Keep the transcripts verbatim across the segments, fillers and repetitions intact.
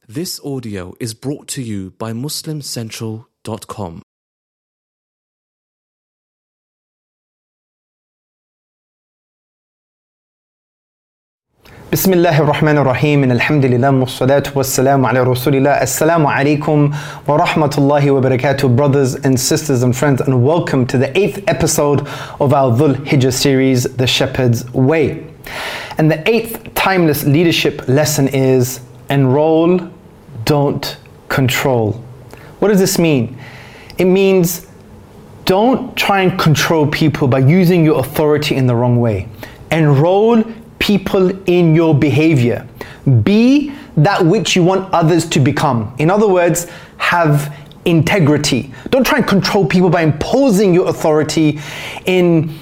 This audio is brought to you by Muslim Central dot com. Bismillahir Rahmanir Rahim and Alhamdulillah wassalatu wassalamu ala Rasulillah. Assalamu alaikum wa rahmatullahi wa barakatuh, brothers and sisters and friends, and welcome to the eighth episode of our Dhul Hijjah series, The Shepherd's Way. And the eighth timeless leadership lesson is enroll, don't control. What does this mean? It means don't try and control people by using your authority in the wrong way. Enroll people in your behavior. Be that which you want others to become. In other words, have integrity. Don't try and control people by imposing your authority in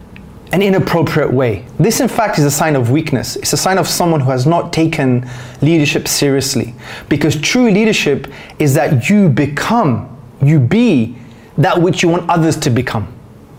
an inappropriate way. This in fact is a sign of weakness. It's a sign of someone who has not taken leadership seriously. Because true leadership is that you become, you be that which you want others to become.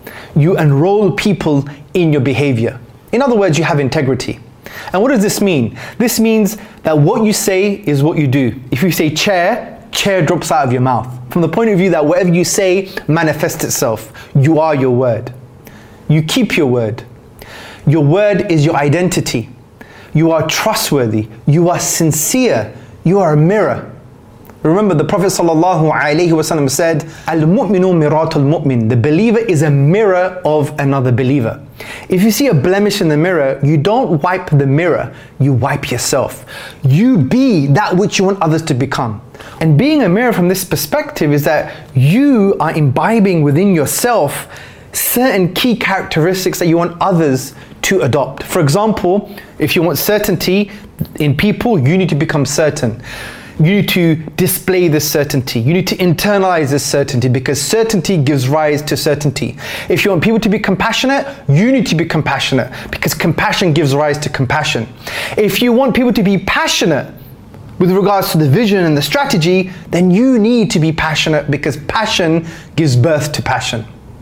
You enroll people in your behavior. In other words, you have integrity. And what does this mean? This means that what you say is what you do. If you say chair, chair drops out of your mouth. From the point of view that whatever you say manifests itself. You are your word. You keep your word. Your word is your identity. You are trustworthy. You are sincere. You are a mirror. Remember, the Prophet sallallahu alaihi wasallam said, "Al-mu'minu miratul mu'min." The believer is a mirror of another believer. If you see a blemish in the mirror, you don't wipe the mirror, you wipe yourself. You be that which you want others to become. And being a mirror from this perspective is that you are imbibing within yourself certain key characteristics that you want others to adopt. For example, if you want certainty in people, you need to become certain. You need to display this certainty. You need to internalize this certainty, because certainty gives rise to certainty. If you want people to be compassionate, you need to be compassionate, because compassion gives rise to compassion. If you want people to be passionate with regards to the vision and the strategy, then you need to be passionate, because passion gives birth to passion.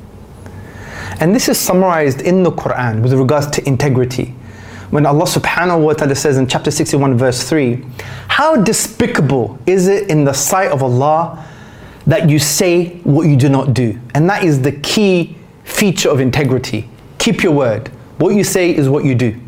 And this is summarized in the Quran with regards to integrity. When Allah subhanahu wa ta'ala says in chapter sixty-one verse three, how despicable is it in the sight of Allah that you say what you do not do? And that is the key feature of integrity. Keep your word. What you say is what you do.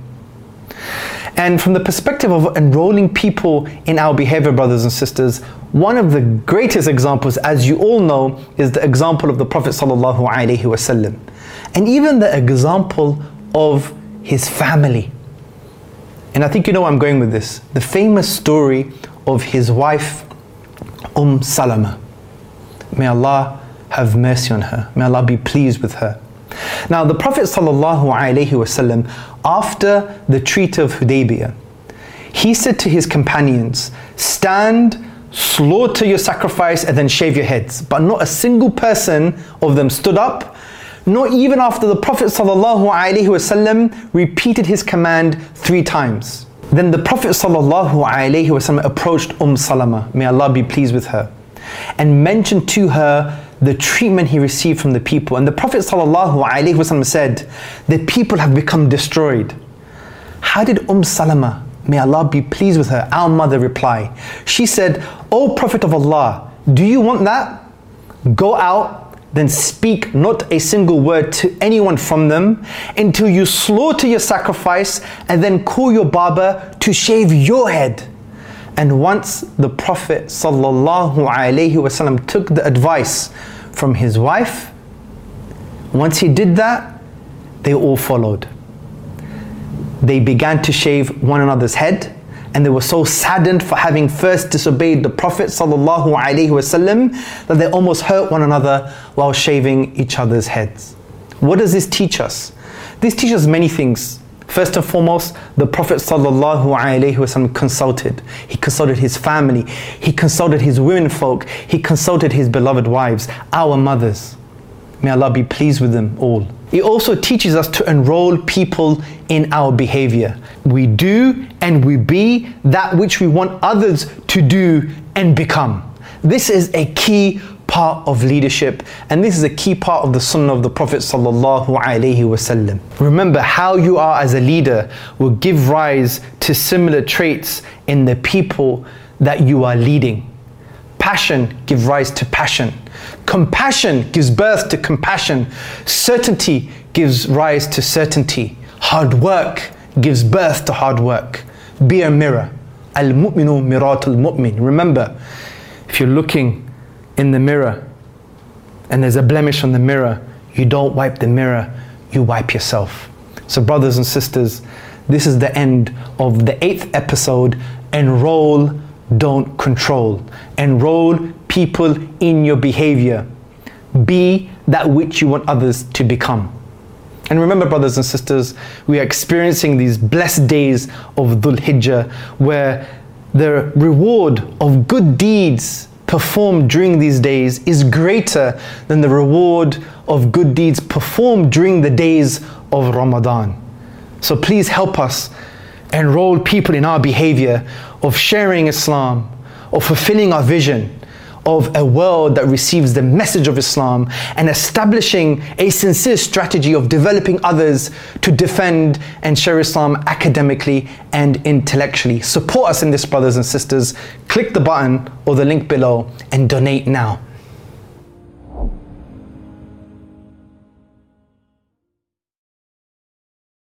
And from the perspective of enrolling people in our behavior, brothers and sisters, one of the greatest examples, as you all know, is the example of the Prophet sallallahu alaihi wasallam. And even the example of his family. And I think you know where I'm going with this. The famous story of his wife, Umm Salama. May Allah have mercy on her. May Allah be pleased with her. Now the Prophet sallallahu alaihi wasallam, after the Treaty of Hudaybiyah, he said to his companions, stand, slaughter your sacrifice, and then shave your heads. But not a single person of them stood up, not even after the Prophet sallallahu alaihi wasallam repeated his command three times. Then the Prophet sallallahu alaihi wasallam approached Umm Salama, may Allah be pleased with her, and mentioned to her the treatment he received from the people. And the Prophet sallallahu alaihi wasallam said, the people have become destroyed. How did Umm Salama, may Allah be pleased with her, our mother, reply? She said, O Prophet of Allah, do you want that? Go out, then speak not a single word to anyone from them until you slaughter your sacrifice, and then call your barber to shave your head. And once the Prophet sallallahu alaihi wasallam took the advice from his wife, once he did that, they all followed. They began to shave one another's head, and they were so saddened for having first disobeyed the Prophet sallallahu alaihi wasallam that they almost hurt one another while shaving each other's heads. What does this teach us? This teaches many things. First and foremost, the Prophet sallallahu alaihi wasallam consulted. He consulted his family. He consulted his women folk. He consulted his beloved wives, our mothers. May Allah be pleased with them all. It also teaches us to enroll people in our behavior. We do and we be that which we want others to do and become. This is a key part of leadership, and this is a key part of the sunnah of the Prophet sallallahu alaihi wasallam. Remember, how you are as a leader will give rise to similar traits in the people that you are leading. Passion gives rise to passion. Compassion gives birth to compassion. Certainty gives rise to certainty. Hard work gives birth to hard work. Be a mirror. Al-mu'minu miratul mu'min. Remember, if you're looking in the mirror and there's a blemish on the mirror, you don't wipe the mirror, you wipe yourself. So brothers and sisters, this is the end of the eighth episode. Enroll, don't control. Enroll people in your behavior. Be that which you want others to become. And remember, brothers and sisters, we are experiencing these blessed days of Dhul Hijjah, where the reward of good deeds performed during these days is greater than the reward of good deeds performed during the days of Ramadan. So please help us enroll people in our behavior of sharing Islam, of fulfilling our vision of a world that receives the message of Islam, and establishing a sincere strategy of developing others to defend and share Islam academically and intellectually. Support us in this, brothers and sisters. Click the button or the link below and donate now.